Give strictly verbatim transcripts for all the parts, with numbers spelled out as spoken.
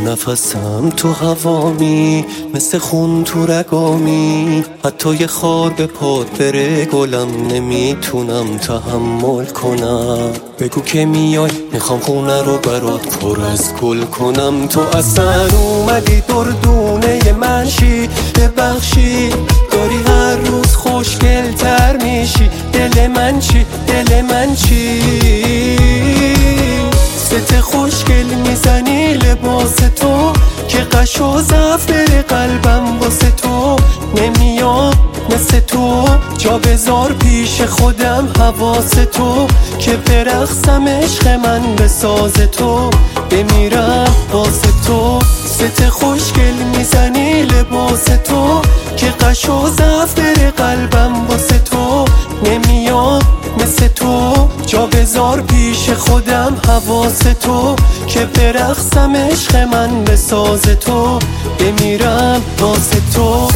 نفسم تو هوامی، مثل خون تو رگامی. حتی یه خار به پات بره گلم نمیتونم تحمل کنم. بگو که میای میخوام خونه رو برات پر از گل کنم. تو اصلا اومدی دردونه من شی، ببخشی داری هر روز خوشگل تر میشی. دل من چی دل من چی ست خوشگل میزنی لباس تو، که قش و ضعف بره قلبم واسه تو. نمیاد مثل تو جا بذار پیش خودم حواس تو، که برقصم عشق من به ساز تو. بمیرم واسه تو ست خوشگل میزنی لباس تو، که قش و ضعف بره قلبم واسه تو. نمیاد مثل تو جا بذار پیش خودم حواس تو، که برقصم عشق من به ساز تو. بمیرم واسه تو.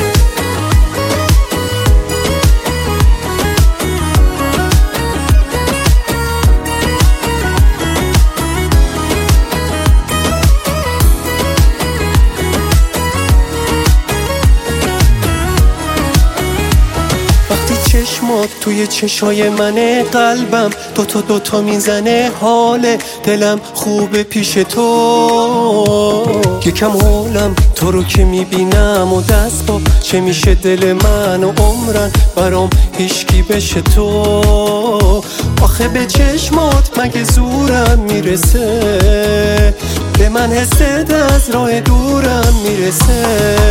چشمات توی چشای منه، قلبم دوتا دوتا میزنه. حال دلم خوبه پیش تو، یکم حولم تو رو که میبینم و دست با چه میشه دل من و عمرن برام هیچکی بشه تو. آخه به چشمات مگه زورم میرسه، به من حست از راه دورم میرسه.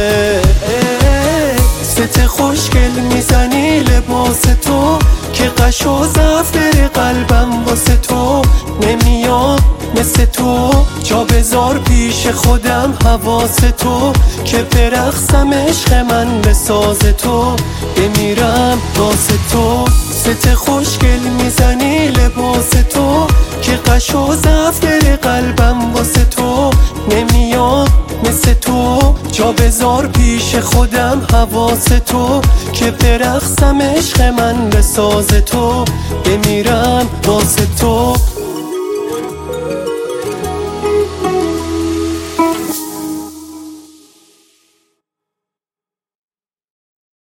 ست خوشگل میزنی لباس تو، که قش و ضعف بره قلبم واسه تو. نمیاد مثل تو جا بذار پیش خودم حواس تو، که برقصم عشق من به ساز تو. بمیرم واسه تو ست خوشگل میزنی لباس تو، که قش و ضعف بره قلبم واسه تو. نمیاد مثل تو جا بذار پیش خودم حواس تو، که برقصم عشق من به ساز تو. بمیرم واسه تو.